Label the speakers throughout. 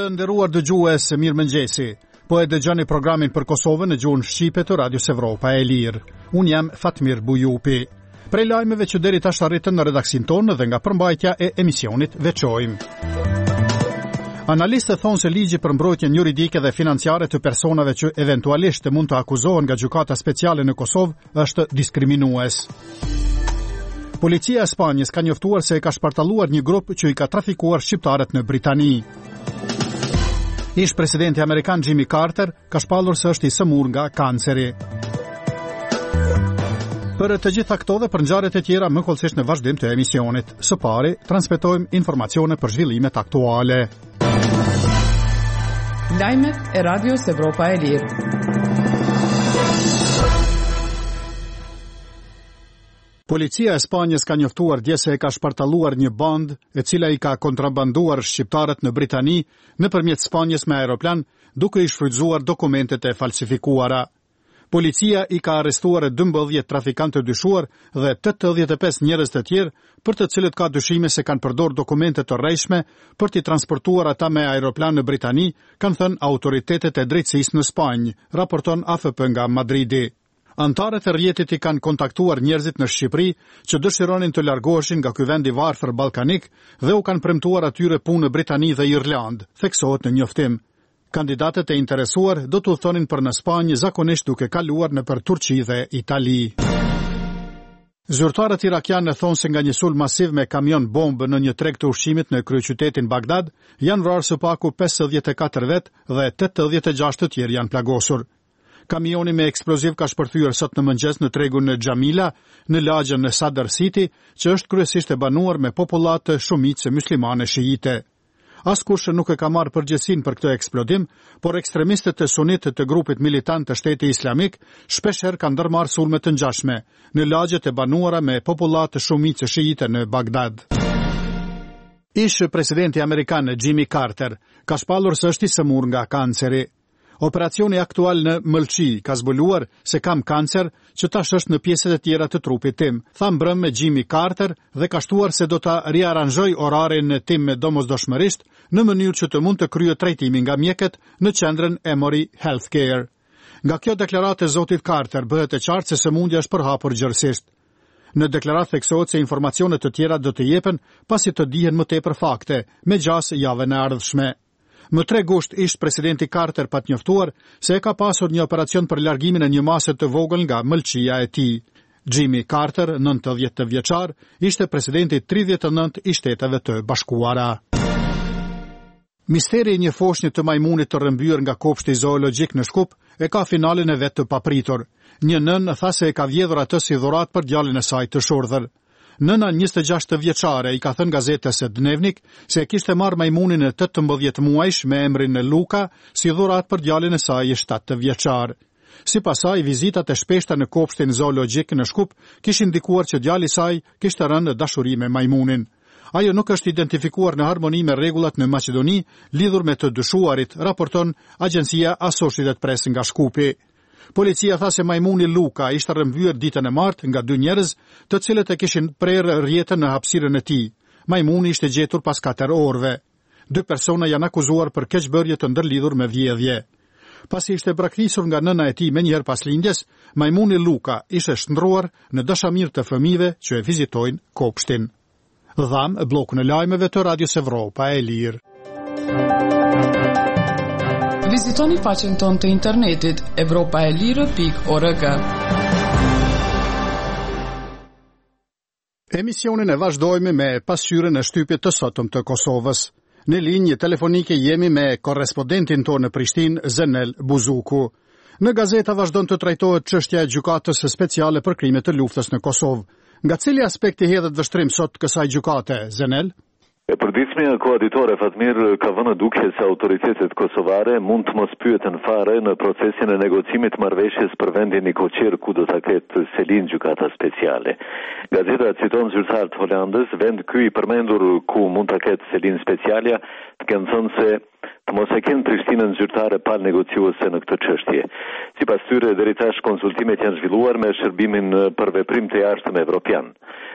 Speaker 1: Të nderuar dëgjues, mirëmëngjesi. Po e dëgjoni programin për Kosovën në gjuhën shqipe të Radios Evropa e Lirë. Unë jam Fatmir Bujupi. Prej lajmeve që deri tash arritën në redaksin tonë dhe nga përmbajtja e emisionit veçojmë. Analistët thonë se ligji për mbrojtjen juridike dhe financiare të personave që eventualisht mund të akuzohen nga gjykata speciale në Kosovë është diskriminues. Policia e Spanjës ka njoftuar se e ka shpartalluar një grup që i ka trafikuar shqiptarët në Britani. Ish presidenti amerikan Jimmy Carter ka shpallur se është i sëmur nga kanceri. Për të gjitha këto dhe për ngjarjet e tjera më kollësisht në vazhdim të emisionit. Së pari, transmetojmë informacione për zhvillimet aktuale.
Speaker 2: Lajmet e Radios Evropa e Lirë.
Speaker 1: Policia e Spanjës ka njoftuar dje se e ka shpartalluar një bandë e cila i ka kontrabanduar shqiptarët në Britani nëpërmjet Spanjës me aeroplan, duke i shfrytzuar dokumentet e falsifikuara. Policia i ka arrestuar 12 trafikantë të dyshuar dhe 85 njerëz të tjerë, për të cilët ka dyshime se kanë përdorur dokumente të rrejshme për t'i transportuar ata me aeroplan në Britani, kanë thënë autoritetet e drejtësisë në Spanjë, raporton AFP nga Madridi. Antarët e rrjetit i kanë kontaktuar njerëzit në Shqipëri që dëshironin të largoheshin nga ky vend i varfër ballkanik dhe u kanë premtuar atyre punë në Britani dhe Irlandë, theksohet në njoftim. Kandidatët e interesuar do të udhtonin për në Spanjë, zakonisht duke kaluar nëpër Turqi dhe Itali. Zyrtarët irakianë thonë se nga një sulm masiv me kamion bombë në një treg të ushqimit në kryeqytetin Bagdad, janë vrarë së paku 54 vet dhe 86 të tjerë janë plagosur. Kamioni me eksploziv ka shpërthyer sot në mëngjes në tregun në Xhamila, në lagjën në Sadr City, që është kryesisht e banuar me popullat shumicë muslimane shiite. Askush nuk e ka marrë përgjegjësinë për këtë eksplodim, por ekstremistët e sunitë të grupit militant të Shtetit Islamik shpeshherë kanë ndërmarrë sulme të ngjashme në lagjet e banuara me popullat shumicë shiite në Bagdad. Ish presidenti amerikan Jimmy Carter ka shpallur se është i sëmur nga kanceri. Operacioni aktual në Mëlçi ka zbuluar se kam kancer që tash është në pjesët e tjera të trupit tim, tha mbrëm me Jimmy Carter dhe ka shtuar se do ta riaranjoj orarin tim me domosdoshmërisht në mënyrë që të mund të kryej trajtimin nga mjekët në qendrën Emory Healthcare. Nga kjo deklaratë e zotit Carter bëhet e qartë se sëmundja është përhapur gjërësisht. Në deklaratë theksohet se informacionet të tjera do të jepen pasi të dihen më tepër fakte, me gjas javën e ardhshme. Më 3 gusht ish presidenti Carter pa të njoftuar se e ka pasur një operacion për largimin e një mase të vogël nga mëlçia e tij. Jimmy Carter, 90 vjeçar, ishte presidenti 39 i Shteteve të Bashkuara. Misteri i një foshnjë të majmunit të rrëmbyer nga kopshti zoologjik në Shkup e ka finalen e vet të papritur. Një nën tha se e ka vjedhur atë si dhuratë për djalin e saj të shurdhër. Nëna 26 vjeçare i ka thënë gazetës së Dnevnik se e kishte marrë majmunin e 18 muajsh me emrin Luka si dhuratë për djalin e saj 7 vjeçar. Sipas saj, vizitat e shpeshta në kopshtin zoologjik në Shkup kishin ndikuar që djali i saj kishte rënë në dashuri me majmunin. Ajo nuk është identifikuar në harmoni me rregullat në Maqedoni lidhur me të dyshuarit, raporton agjencia Associated Press nga Shkupi. Policia tha se majmuni Luka ishte rrëmbyer ditën e martë nga 2 njerëz, të cilët e kishin prerë rrjetën në hapësirën e tij. Majmuni ishte gjetur pas 4 orëve. 2 persona janë akuzuar për keqbërje të ndërlidhur me vjedhje. Pasi ishte braktisur nga nëna e tij menjëherë pas lindjes, majmuni Luka ishte shndruar në dashamirë të fëmijëve që e vizitojnë kopshtin. Dham bllokun e lajmeve të Radios Evropa e Lirë.
Speaker 2: Vizitoni faqen tonë të internetit evropaelire.org.
Speaker 1: Emisionin e vazhdojmë me pasqyrën e shtypit të sotëm të Kosovës. Në linjë telefonike jemi me korrespondentin tonë në Prishtinë, Zenel Buzuku. Në gazeta vazhdon të trajtohet çështja e gjykatës speciale për krimet të luftës në Kosovë. Nga cili aspekti hedhet vështrim sot kësaj gjykate, Zenel?
Speaker 3: Përditshmja koaditore Fatmir ka vënë dukje se autoritetet kosovare mund të mos pyeten fare në procesin e negocimit marrëveshjes për vendin i Koqir ku do ta ketë selin gjykata speciale. Gazeta citon zyrtar të Holandës, vend ky i përmendur ku mund ta ketë selin specialja, kanë thënë se të mos e kenë Prishtinën zyrtare pal negociuese në këtë çështje. Sipas tyre deri tash konsultimet janë zhvilluar me shërbimin për veprim të jashtëm evropian.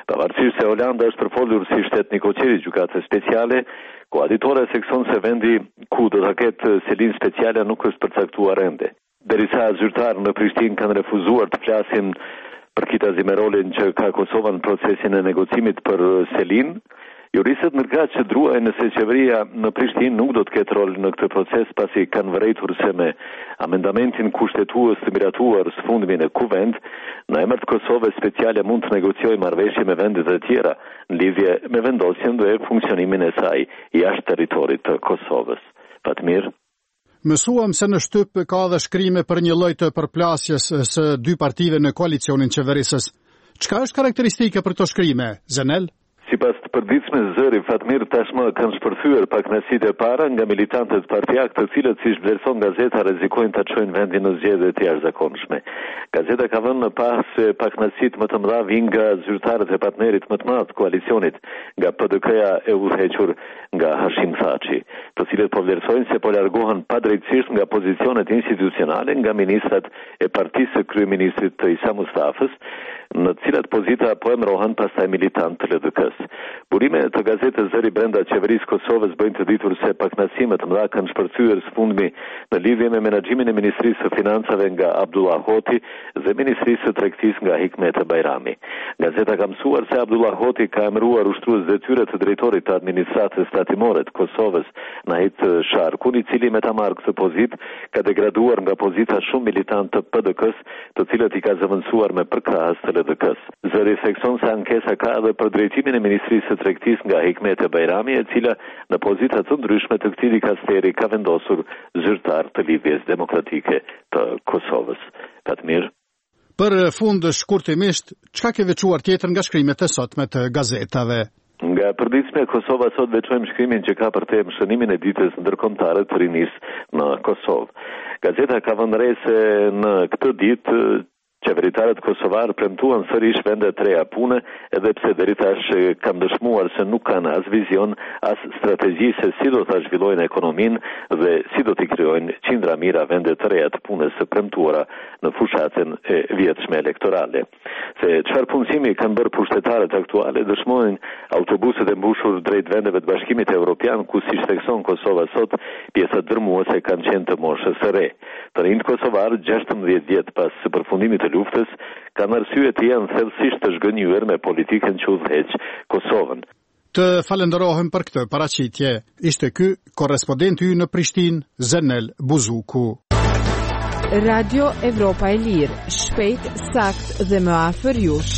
Speaker 3: Pavarësisht se Olanda është përfolur si shtet një koqeri gjykate speciale, koaditore sekson se vendi ku do ta ketë selin speciale nuk është përcaktuar ende. Derisa zyrtarë në Prishtinë kanë refuzuar të flasin përkitazi me rolin që ka Kosova në procesin e negocimit për selin, juristët nërgat që druajnë nëse qeveria në Prishtinë nuk do të ketë rol në këtë proces pasi kanë vërejtur se me amendamentin kushtetues të miratuar së fundmi në kuvend, në emër të Kosovës speciale mund të negociojë marrëveshje me vendet e tjera në lidhje me vendosjen dhe funksionimin e saj jashtë territorit të Kosovës. Fatmir.
Speaker 1: Mësuam se në shtyp ka dhe shkrime për një lloj të përplasjes së dy partive në koalicionin qeverisës. Çka është karakteristike për këto shkrime, Zenel?
Speaker 3: Sipas të përditshme zëri, Fatmir tashmë kanë shpërthyer pakënaqësitë e para nga militantët partiak, të cilët siç vlerëson gazeta rrezikojnë ta çojnë vendin në zgjedhje të jashtëzakonshme. Gazeta ka vënë në pas se pakënaqësitë më të mëdha vijnë nga zyrtarët e partnerit më të madh të koalicionit, nga PDK-ja e udhëhequr nga Hashim Thaçi, të cilët po vlerësojnë se po largohen padrejtësisht nga pozicionet institucionale nga ministrat e partisë së kryeministrit të Isa Mustafës, në të cilat pozita po emërohen pastaj militant të LDK-s. Burime të gazetës Zëri brenda qeverisë Kosovës bëjnë të ditur se pakënaqësime të mëdha kanë shpërthyer së fundmi në lidhje me menaxhimin e Ministrisë së Financave nga Abdullah Hoti dhe Ministrisë së Tregtisë nga Hikmet Bajrami. Gazeta ka mësuar se Abdullah Hoti ka emëruar ushtrues detyre të drejtorit të administratës tatimore të Kosovës, Nahit Sharkun, i cili me ta marrë këtë pozitë ka degraduar nga pozita shumë militant të PDK-s, të cilët i ka zëvendësuar me përkrahës të LDK-s. Zëri thekson se ankesa ka edhe për drejtimin e Ministrisë së Tregtisë nga Hikmet Bajrami, e cila në pozita të ndryshme të këtij dikasteri ka vendosur zyrtar të lidhjes demokratike të Kosovës. Fatmir.
Speaker 1: Për fund shkurtimisht, çka ke veçuar tjetër nga shkrimet e sotme të gazetave?
Speaker 3: Nga përditshme Kosova sot veçojmë shkrimin që ka për temë shënimin e ditës ndërkombëtare të rinisë në Kosovë. Gazeta ka vënë re se në këtë ditë qeveritarët kosovarë premtuan sërish vende të reja pune, edhe pse deri tash kanë dëshmuar se nuk kanë as vizion, as strategji se si do ta zhvillojnë ekonominë dhe si do t'i krijojnë qindra mira vende të reja të punës së premtuara në fushatën e vjetshme elektorale. Se çfarë punësimi kanë bërë pushtetarët aktuale dëshmojnë autobuset e mbushur drejt vendeve të Bashkimit Evropian, ku siç thekson Kosova sot, pjesët dërmuese kanë qenë të moshës së re. Të rinjt kosovarë 16 vjet pas së përfundimit të luftës kanë arsye të jenë thellësisht të zhgënjur me politikën që udhëheq Kosovën.
Speaker 1: Të falenderohem për këtë paraqitje. Ishte ky korrespondenti ynë në Prishtinë, Zenel Buzuku.
Speaker 4: Radio Evropa e Lirë, shpejt, sakt dhe më afër jush.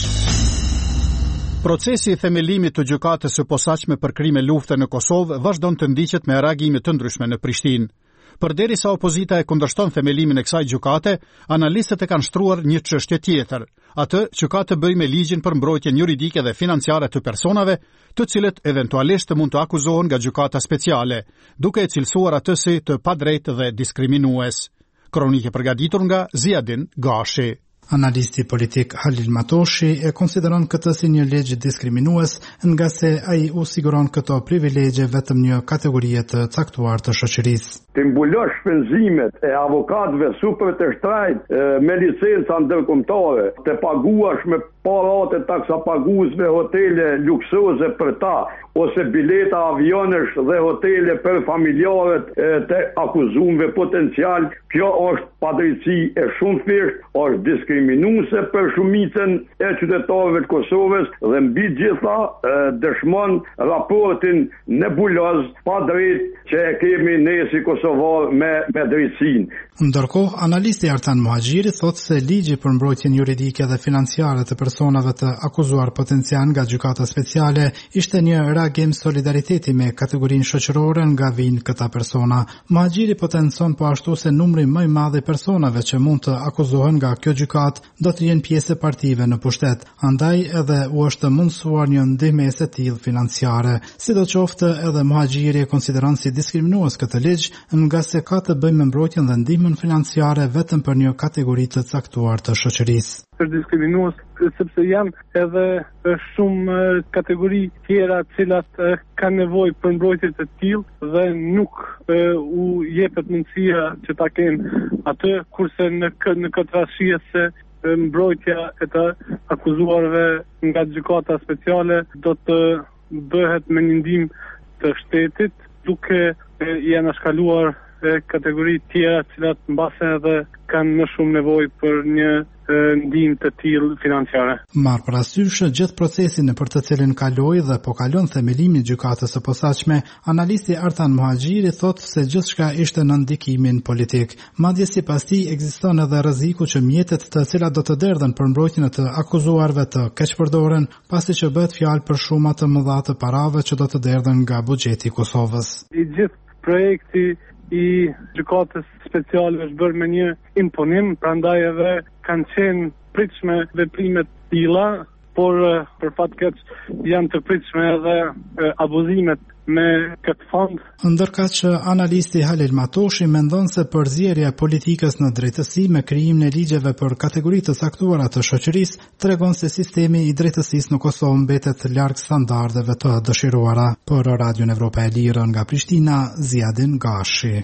Speaker 1: Procesi i themelimit të gjykatës së posaçme për krime lufte në Kosovë vazhdon të ndiqet me reagime të ndryshme në Prishtinë. Përderisa opozita e kundërshton themelimin e kësaj gjykate, analistët e kanë shtruar një çështje tjetër, atë që ka të bëjë me ligjin për mbrojtjen juridike dhe financiare të personave, të cilët eventualisht mund të akuzohen nga gjykata speciale, duke e cilësuar atë si të padrejtë dhe diskriminues. Kronike përgatitur nga Ziadin Gashi.
Speaker 5: Analisti politik Halil Matoshi e konsideron këtë si një ligj diskriminues, nga se ai u siguron këto privilegje vetëm një kategorie të caktuar të shoqërisë.
Speaker 6: Të mbulosh shpenzimet e avokatëve super të shtrajt me licenca ndërkombëtare, të paguash me parate taksapaguesve hotele luksoze për ta, ose bileta avionesh dhe hotele për familjarët të akuzuarve potencial, kjo është padrejtësi e shumë thjesht, është diskriminuese për shumicën e qytetarëve të Kosovës dhe mbi gjitha dëshmon raportin nebuloz pa drejt që e kemi ne si kosovar me drejtësinë.
Speaker 5: Ndërkohë, analisti Artan Muhaxhiri thotë se ligji për mbrojtjen juridike dhe financiare të personave të akuzuar potencial nga gjykata speciale ishte një reagim solidariteti me kategorinë shoqërore nga vijnë këta persona. Muhaxhiri potencon po ashtu se numri më i madh i personave që mund të akuzohen nga kjo gjykatë do të jenë pjesë e partive në pushtet, andaj edhe u është mundësuar një ndihmëse e tillë financiare. Sidoqoftë, edhe Muhaxhiri e konsideron si diskriminues këtë ligj, nga se ka të bëjë me mbrojtjen dhe ndihmën financiare vetëm për një kategori të caktuar të shoqërisë.
Speaker 7: Është diskriminues sepse janë edhe shumë kategori tjera cilat kanë nevojë për mbrojtje të tillë dhe nuk u jepet mundësia që ta kenë atë, kurse në këtë rast shihet se mbrojtja e të akuzuarve nga gjykata speciale do të bëhet me një ndihmë të shtetit, duke i anashkaluar kategori tjera cilat mbasen edhe kanë më shumë nevojë për një ndihmë të tillë financiare.
Speaker 5: Marr parasysh gjithë procesin për të cilin kaloi dhe po kalon themelimin e gjykatës së posaçme, analisti Artan Muhaxhiri thotë se gjithçka ishte në ndikimin politik. Madje sipas tij ekziston edhe rreziku që mjetet të cilat do të derdhen për mbrojtjen e të akuzuarve të keqpërdoren, pasi që bëhet fjalë për shuma të mëdha të parave që do të derdhen nga buxheti i Kosovës.
Speaker 7: I gjithë projekti i gjykatës speciale është bërë me një imponim, prandaj edhe kanë qenë pritshme veprimet tilla, por për fat keq janë të pritshme edhe abuzimet me këtë fond.
Speaker 5: Ndërkaq që analisti Halil Matoshi mendon se përzierja e politikës në drejtësi me krijimin e ligjeve për kategori të caktuara të shoqërisë tregon se sistemi i drejtësisë në Kosovë mbetet larg standardeve të dëshiruara. Për Radion Evropa e Lirë nga Prishtina, Ziadin Gashi.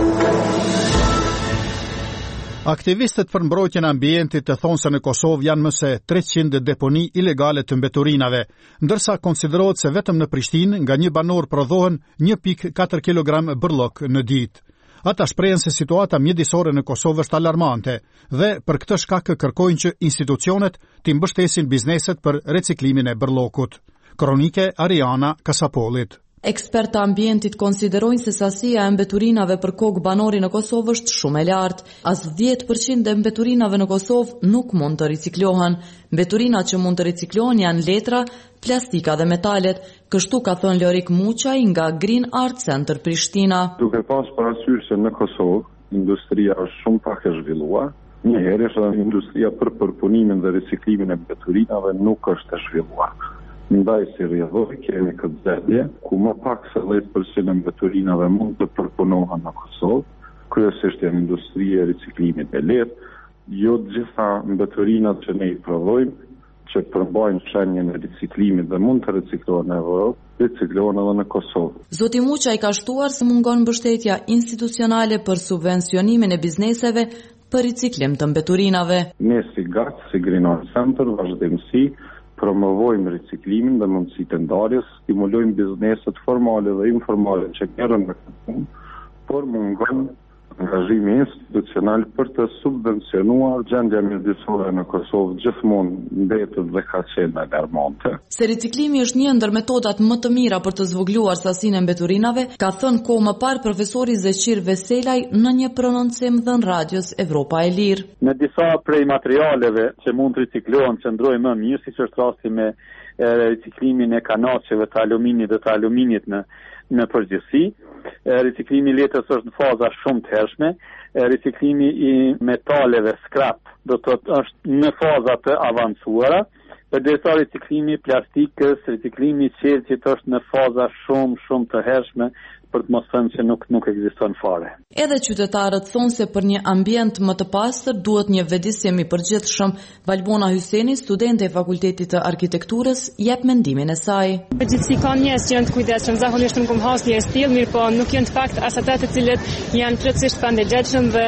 Speaker 1: Aktivistët për mbrojtjen e ambientit të thonë se në Kosovë janë më se 300 deponi ilegale të mbeturinave, ndërsa konsiderohet se vetëm në Prishtinë nga një banor prodhohen 1.4 kg bërllok në ditë. Ata shprehen se situata mjedisore në Kosovë është alarmante dhe për këtë shkak kërkojnë që institucionet të mbështesin bizneset për reciklimin e bërllokut. Kronike Ariana Kasapolit.
Speaker 8: Ekspertë ambientit konsiderojnë se sasia e mbeturinave për kokë banori në Kosovë është shumë e lartë. As 10% e mbeturinave në Kosovë nuk mund të riciklohen. Mbeturinat që mund të riciklohen janë letra, plastika dhe metalet, kështu ka thënë Lorik Muçaj nga Green Art Center Prishtina.
Speaker 9: Duke pas parasysh se në Kosovë industria është shumë pak e zhvilluar, njëherë industria për përpunimin dhe riciklimin e mbeturinave nuk është e zhvilluar. Ndaj si rrjedhoj kemi këtë zgjedhje, ku më pak se 10% e mbeturinave mund të përpunohen në Kosovë, kryesisht janë industria e riciklimit e lehtë, jo të gjitha mbeturinat që ne i prodhojmë, që përmbajnë shenjën e riciklimit dhe mund të riciklohen në Evropë, riciklohen edhe në Kosovë.
Speaker 8: Zoti Muçaj ka shtuar se mungon mbështetja institucionale për subvencionimin e bizneseve për riciklim të mbeturinave.
Speaker 9: Ne si GAC, si Green Art Center, vazhdimsi promovojmë riciklimin dhe mundësitë e ndarjes, stimulojmë bizneset formale dhe informale që kërën në këtë punë, por mungon angazhimi institucional për të subvencionuar gjendja mjedisore në Kosovë gjithmonë mbetet dhe ka qenë alarmante.
Speaker 8: Se riciklimi është një ndër metodat më të mira për të zvogëluar sasinë e mbeturinave, ka thënë kohë më parë profesori Zeqir Veselaj në një prononcim dhënë radios Evropa e Lirë.
Speaker 10: Në disa prej materialeve që mund të riciklohen qëndrojnë më mirë, siç është rasti me riciklimin e kanaqeve të aluminit dhe të aluminit në përgjithësi. Riciklimi i letrës është në faza shumë të hershme, riciklimi i metaleve scrap do të thotë është në faza të avancuara, përderisa riciklimi i plastikës, riciklimi i qelçit është në faza shumë të hershme, për të mos thënë që nuk ekziston fare.
Speaker 8: Edhe qytetarët thonë se për një ambient më të pastër duhet një vëdisjem i përgjithshëm. Valbona Hyseni, studente e Fakultetit të Arkitekturës, jep mendimin e saj.
Speaker 11: Përgjithësi ka njerëz që janë të kujdesshëm, zakonisht nuk kam hasë një stil, mirë po nuk janë të fakt as ata të cilët janë plotësisht pandegjetshëm dhe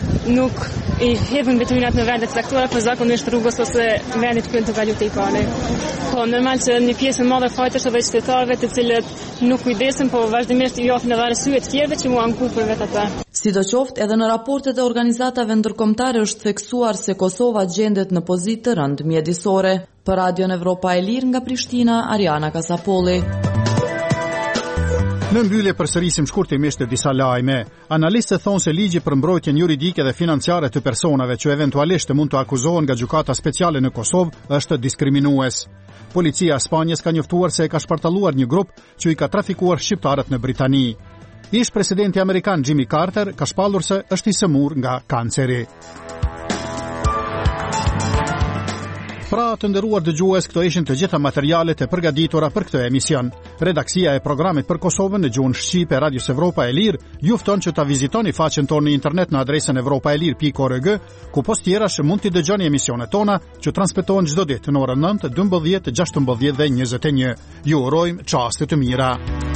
Speaker 11: nuk i hedhin mbeturinat në vendet caktuara, por zakonisht rrugës ose vendit ku janë të valute i pale. Po normal që një pjesë e madhe fajtësh edhe qytetarëve të cilët nuk kujdesen, po vazhdimisht i japin edhe arsye të tjerëve që mua ngu për vetë ata.
Speaker 8: Sidoqoftë, edhe në raportet e organizatave ndërkombëtare është theksuar se Kosova gjendet në pozitë të rëndë mjedisore. Për Radion Evropa e Lirë nga Prishtina, Ariana Kasapolli.
Speaker 1: Në mbyllje përsërisim shkurtimisht disa lajme. Analistët thonë se ligji për mbrojtjen juridike dhe financiare të personave që eventualisht mund të akuzohen nga gjykata speciale në Kosovë është diskriminues. Policia e Spanjës ka njoftuar se e ka shpartalluar një grup që i ka trafikuar shqiptarët në Britani. Ish presidenti amerikan Jimmy Carter ka shpallur se është i sëmur nga kanceri. Pra të nderuar dëgjues, këto ishin të gjitha materialet e përgatitura për këtë emision. Redaksia e programit për Kosovën në gjuhën shqipe Radios Evropa e Lirë ju fton që ta vizitoni faqen tonë në internet në adresën evropaelir.org, ku post tjerash mund t'i dëgjoni emisionet tona që transmetohen çdo ditë në orën 9, 12, 16 dhe 21. Ju urojmë çaste të mira.